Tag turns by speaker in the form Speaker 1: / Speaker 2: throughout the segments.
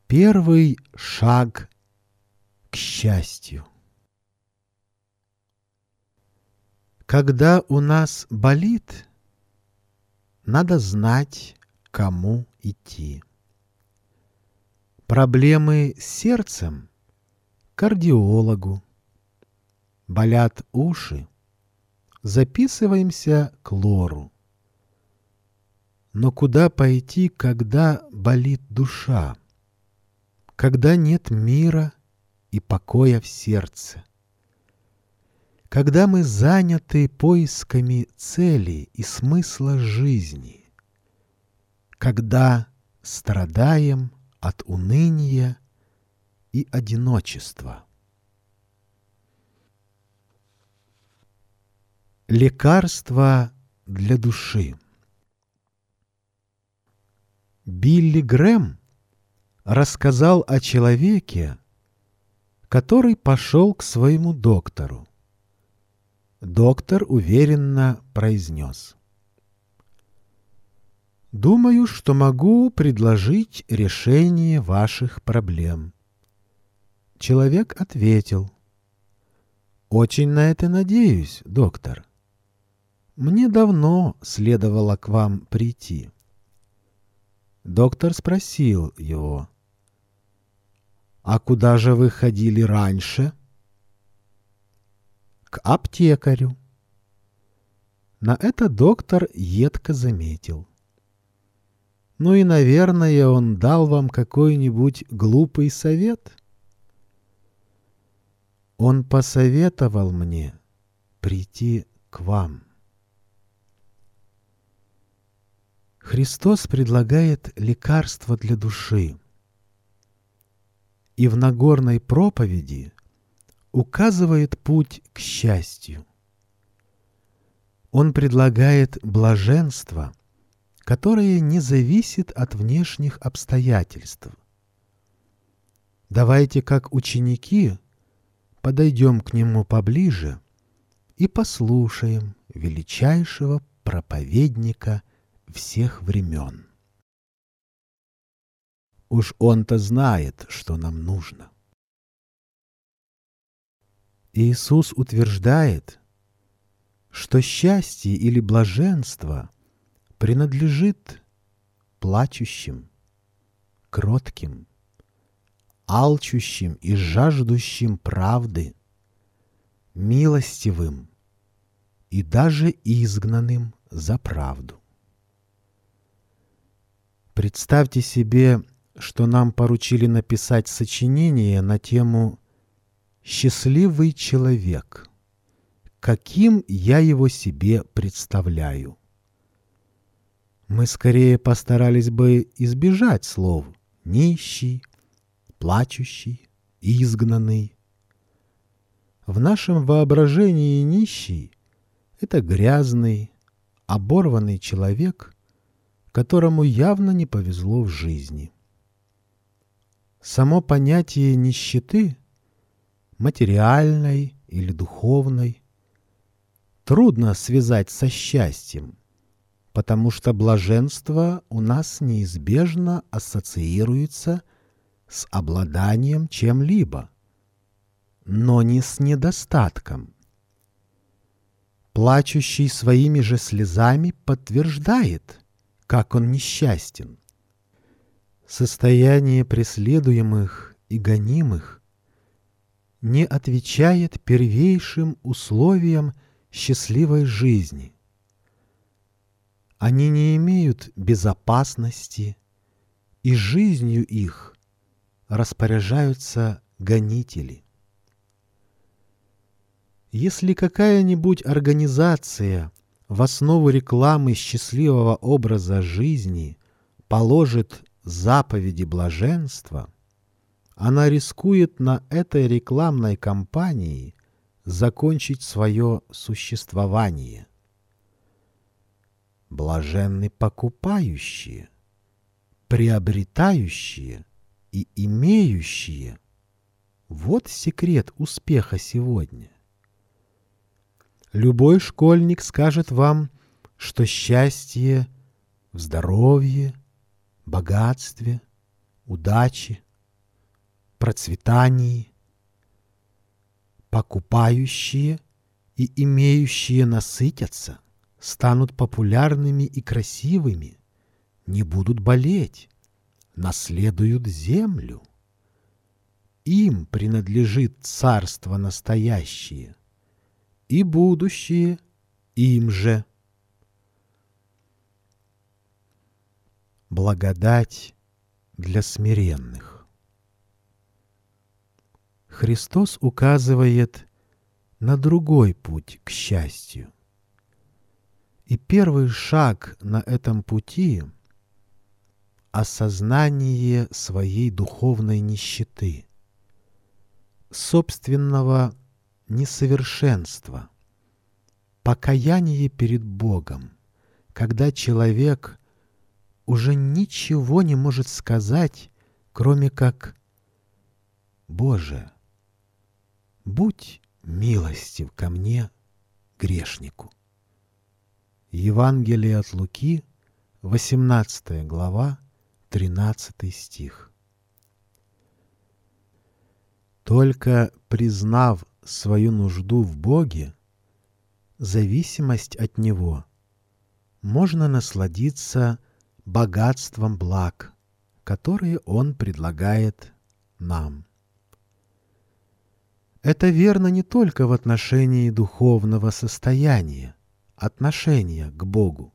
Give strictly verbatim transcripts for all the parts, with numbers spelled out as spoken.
Speaker 1: Первый шаг к счастью. Когда у нас болит, надо знать, к кому идти. Проблемы с сердцем — к кардиологу. Болят уши — записываемся к лору. Но куда пойти, когда болит душа? Когда нет мира и покоя в сердце? Когда мы заняты поисками цели и смысла жизни? Когда страдаем от уныния и одиночества? Лекарство для души. Билли Грэм рассказал о человеке, который пошел к своему доктору. Доктор уверенно произнес: «Думаю, что могу предложить решение ваших проблем». Человек ответил: «Очень на это надеюсь, доктор. Мне давно следовало к вам прийти». Доктор спросил его: «А куда же вы ходили раньше?» «К аптекарю». На это доктор едко заметил: «Ну и, наверное, он дал вам какой-нибудь глупый совет?» «Он посоветовал мне прийти к вам». Христос предлагает лекарство для души. И в Нагорной проповеди указывает путь к счастью. Он предлагает блаженство, которое не зависит от внешних обстоятельств. Давайте, как ученики, подойдем к нему поближе и послушаем величайшего проповедника всех времен. Уж он-то знает, что нам нужно. Иисус утверждает, что счастье или блаженство принадлежит плачущим, кротким, алчущим и жаждущим правды, милостивым и даже изгнанным за правду. Представьте себе, что нам поручили написать сочинение на тему «Счастливый человек. Каким я его себе представляю?» Мы скорее постарались бы избежать слов «нищий», «плачущий», «изгнанный». В нашем воображении нищий — это грязный, оборванный человек, которому явно не повезло в жизни. Само понятие нищеты, материальной или духовной, трудно связать со счастьем, потому что блаженство у нас неизбежно ассоциируется с обладанием чем-либо, но не с недостатком. Плачущий своими же слезами подтверждает, как он несчастен. Состояние преследуемых и гонимых не отвечает первейшим условиям счастливой жизни. Они не имеют безопасности, и жизнью их распоряжаются гонители. Если какая-нибудь организация в основу рекламы счастливого образа жизни положит заповеди блаженства, она рискует на этой рекламной кампании закончить свое существование. Блаженны покупающие, приобретающие и имеющие. Вот секрет успеха сегодня. Любой школьник скажет вам, что счастье в здоровье, богатстве, удаче, процветании. Покупающие и имеющие насытятся, станут популярными и красивыми, не будут болеть, наследуют землю. Им принадлежит царство настоящее, и будущее им же. Благодать для смиренных. Христос указывает на другой путь к счастью. И первый шаг на этом пути — осознание своей духовной нищеты, собственного несовершенства, покаяние перед Богом, когда человек уже ничего не может сказать, кроме как «Боже, будь милостив ко мне, грешнику». Евангелие от Луки, восемнадцатая глава, тринадцатый стих. Только признав свою нужду в Боге, зависимость от Него, можно насладиться богатством благ, которые Он предлагает нам. Это верно не только в отношении духовного состояния, отношения к Богу.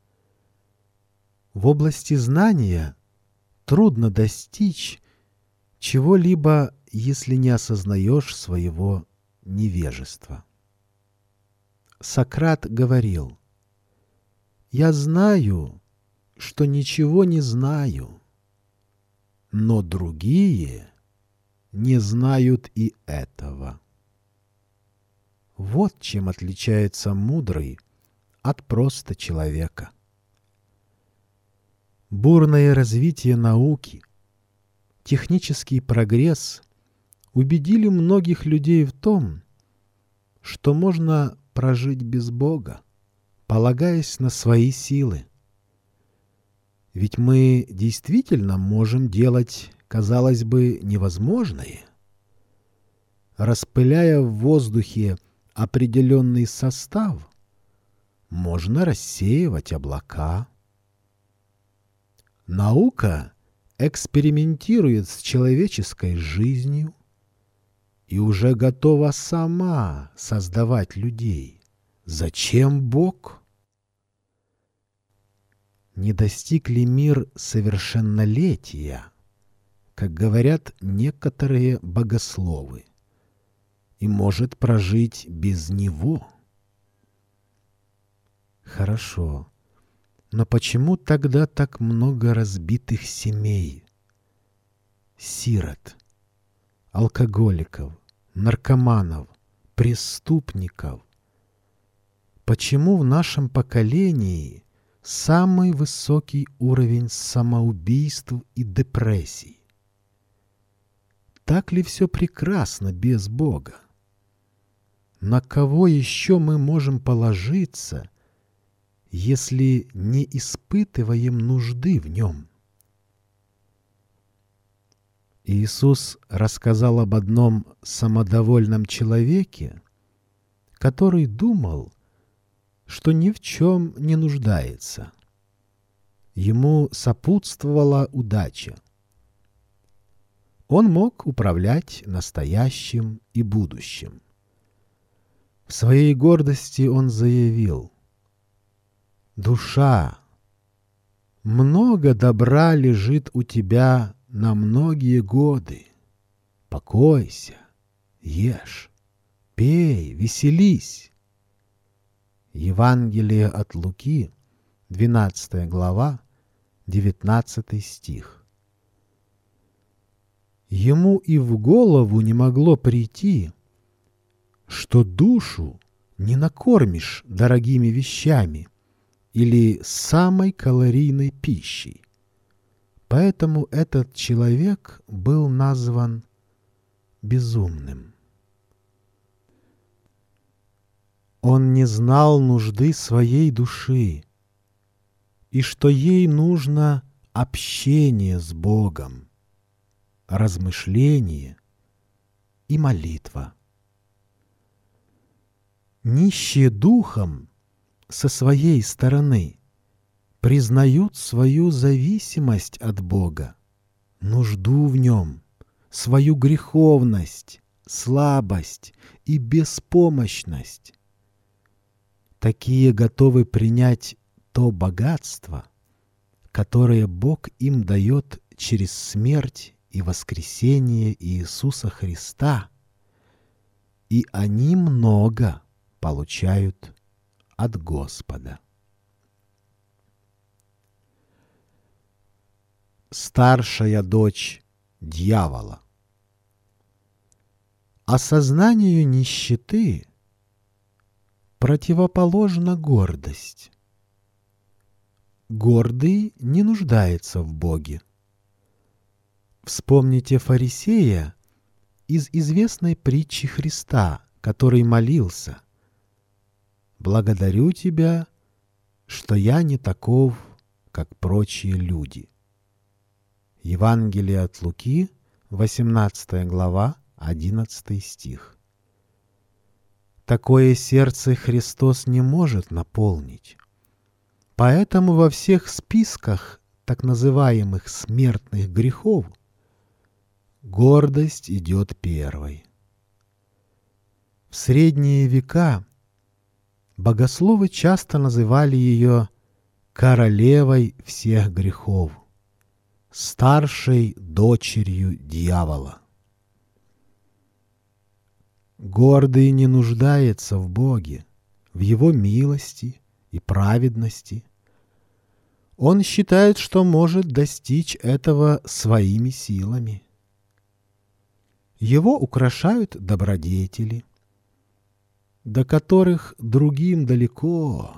Speaker 1: В области знания трудно достичь чего-либо, если не осознаешь своего невежества. Сократ говорил: «Я знаю, что ничего не знаю, но другие не знают и этого». Вот чем отличается мудрый от просто человека. Бурное развитие науки, технический прогресс убедили многих людей в том, что можно прожить без Бога, полагаясь на свои силы. Ведь мы действительно можем делать, казалось бы, невозможное. Распыляя в воздухе определенный состав, можно рассеивать облака. Наука экспериментирует с человеческой жизнью и уже готова сама создавать людей. Зачем Бог? Не достиг ли мир совершеннолетия, как говорят некоторые богословы, и может прожить без него? Хорошо, но почему тогда так много разбитых семей, сирот, алкоголиков, наркоманов, преступников? Почему в нашем поколении самый высокий уровень самоубийств и депрессий? Так ли все прекрасно без Бога? На кого еще мы можем положиться, если не испытываем нужды в Нем? Иисус рассказал об одном самодовольном человеке, который думал, что ни в чем не нуждается. Ему сопутствовала удача. Он мог управлять настоящим и будущим. В своей гордости он заявил: «Душа, много добра лежит у тебя на многие годы. Покойся, ешь, пей, веселись». Евангелие от Луки, двенадцатая глава, девятнадцатый стих. Ему и в голову не могло прийти, что душу не накормишь дорогими вещами или самой калорийной пищей. Поэтому этот человек был назван безумным. Он не знал нужды своей души и что ей нужно общение с Богом, размышление и молитва. Нищие духом со своей стороны признают свою зависимость от Бога, нужду в Нем, свою греховность, слабость и беспомощность. Такие готовы принять то богатство, которое Бог им дает через смерть и воскресение Иисуса Христа, и они много получают от Господа. Старшая дочь дьявола. Осознанию нищеты противоположна гордость. Гордый не нуждается в Боге. Вспомните фарисея из известной притчи Христа, который молился: «Благодарю Тебя, что я не таков, как прочие люди». Евангелие от Луки, восемнадцатая глава, одиннадцатый стих. Такое сердце Христос не может наполнить. Поэтому во всех списках так называемых смертных грехов гордость идет первой. В средние века богословы часто называли ее королевой всех грехов, старшей дочерью дьявола. Гордый не нуждается в Боге, в Его милости и праведности. Он считает, что может достичь этого своими силами. Его украшают добродетели, до которых другим далеко.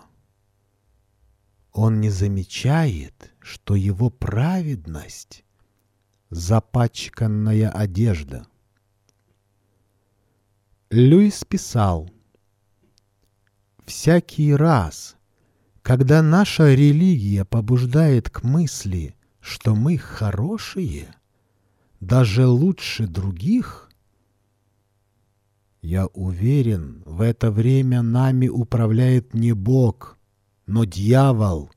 Speaker 1: Он не замечает, что его праведность — запачканная одежда. Льюис писал: «Всякий раз, когда наша религия побуждает к мысли, что мы хорошие, даже лучше других, я уверен, в это время нами управляет не Бог, но дьявол».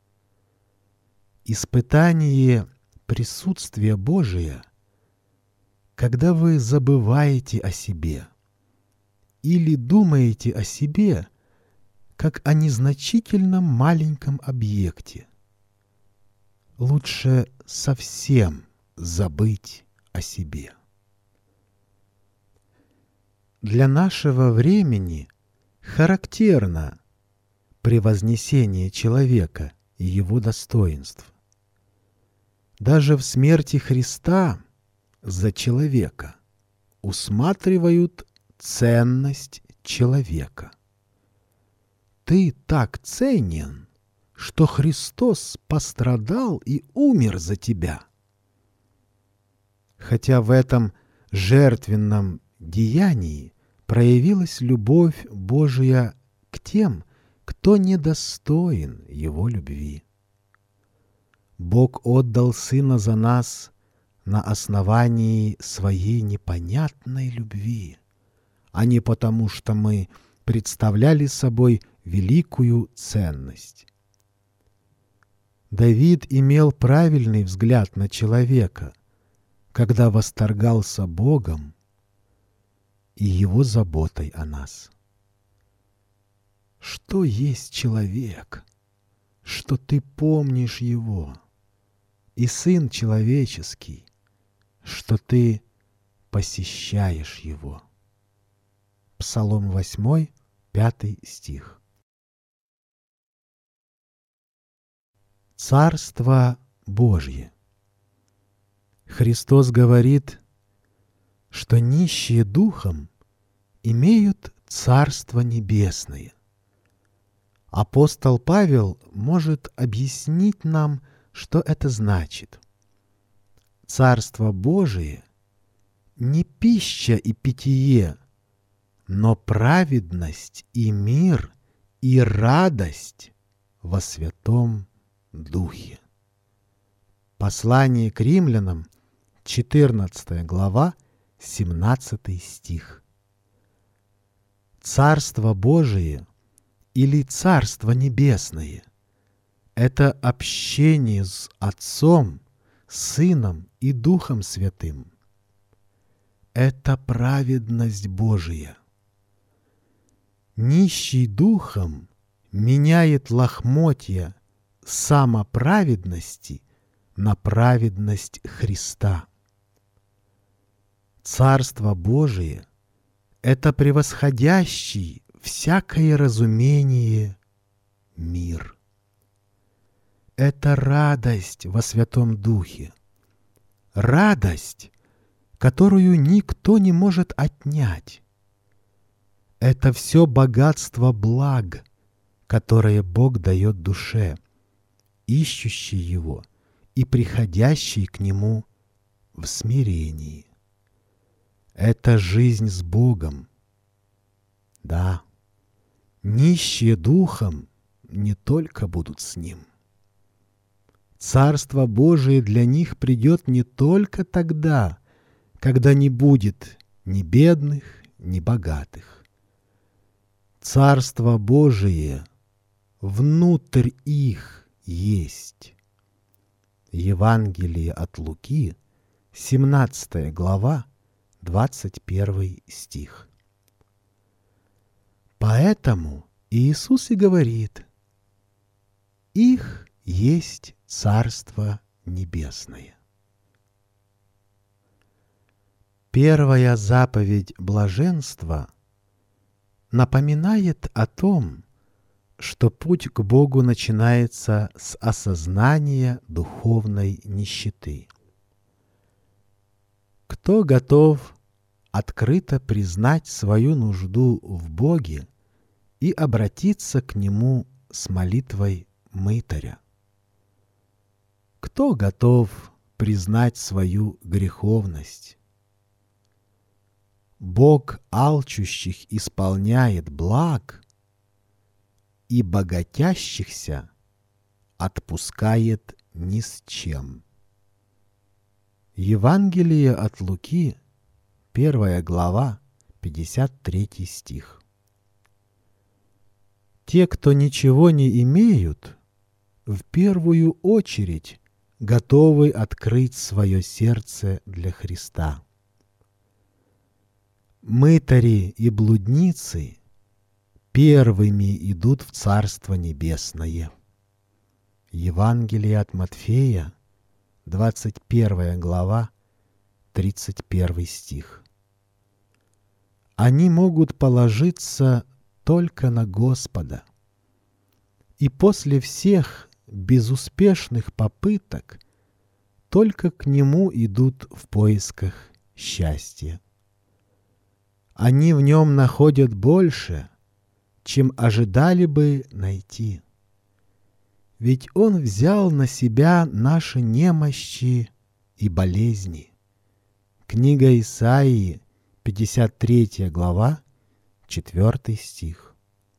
Speaker 1: Испытание присутствия Божия, когда вы забываете о себе или думаете о себе как о незначительном маленьком объекте. Лучше совсем забыть о себе. Для нашего времени характерно превознесение человека и его достоинств. Даже в смерти Христа за человека усматривают ценность человека. Ты так ценен, что Христос пострадал и умер за тебя. Хотя в этом жертвенном деянии проявилась любовь Божия к тем, кто недостоин Его любви. Бог отдал Сына за нас на основании Своей непонятной любви, а не потому, что мы представляли собой великую ценность. Давид имел правильный взгляд на человека, когда восторгался Богом и Его заботой о нас. Что есть человек, что ты помнишь его, и Сын человеческий, что ты посещаешь его? Псалом восьмой, пятый стих. Царство Божье. Христос говорит, что нищие духом имеют Царство Небесное. Апостол Павел может объяснить нам, что это значит. Царство Божие не пища и питье, но праведность и мир и радость во Святом Духе. Послание к римлянам, четырнадцатая глава, семнадцатый стих. Царство Божие или Царство Небесное — это общение с Отцом, Сыном и Духом Святым. Это праведность Божия. Нищий духом меняет лохмотья самоправедности на праведность Христа. Царство Божие — это превосходящий всякое разумение мир. Это радость во Святом Духе, радость, которую никто не может отнять. Это все богатство благ, которое Бог дает душе, ищущей Его и приходящей к Нему в смирении. Это жизнь с Богом. Да, нищие духом не только будут с Ним. Царство Божие для них придет не только тогда, когда не будет ни бедных, ни богатых. Царство Божие внутрь их есть. Евангелие от Луки, семнадцатая глава, двадцать первый стих. Поэтому Иисус и говорит: «Их есть Царство Небесное». Первая заповедь блаженства напоминает о том, что путь к Богу начинается с осознания духовной нищеты. Кто готов открыто признать свою нужду в Боге и обратиться к Нему с молитвой мытаря? Кто готов признать свою греховность? Бог алчущих исполняет благ, и богатящихся отпускает ни с чем. Евангелие от Луки, первая глава, пятьдесят третий стих. Те, кто ничего не имеют, в первую очередь готовы открыть свое сердце для Христа. Мытари и блудницы первыми идут в Царство Небесное. Евангелие от Матфея, двадцать первая глава, тридцать первый стих. Они могут положиться только на Господа, и после всех безуспешных попыток только к Нему идут в поисках счастья. Они в Нем находят больше, чем ожидали бы найти. Ведь Он взял на себя наши немощи и болезни. Книга Исаии, пятьдесят третья глава, четвёртый стих.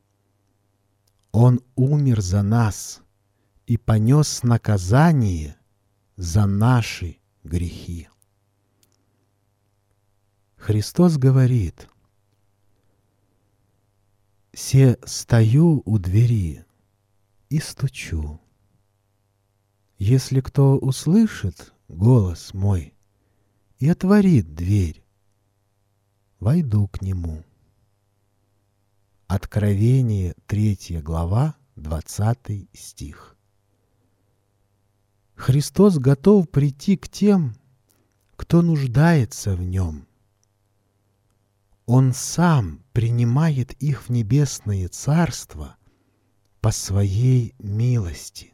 Speaker 1: Он умер за нас и понес наказание за наши грехи. Христос говорит: «Се стою у двери и стучу. Если кто услышит голос мой и отворит дверь, войду к нему». Откровение, третья глава, двадцатый стих. Христос готов прийти к тем, кто нуждается в Нем. Он Сам принимает их в небесное Царство по Своей милости.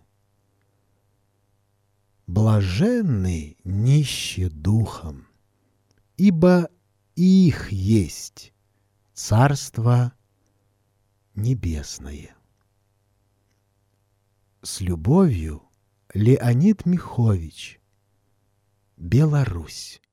Speaker 1: Блаженны нищие духом, ибо их есть Царство Небесное. С любовью, Леонид Михович, Беларусь.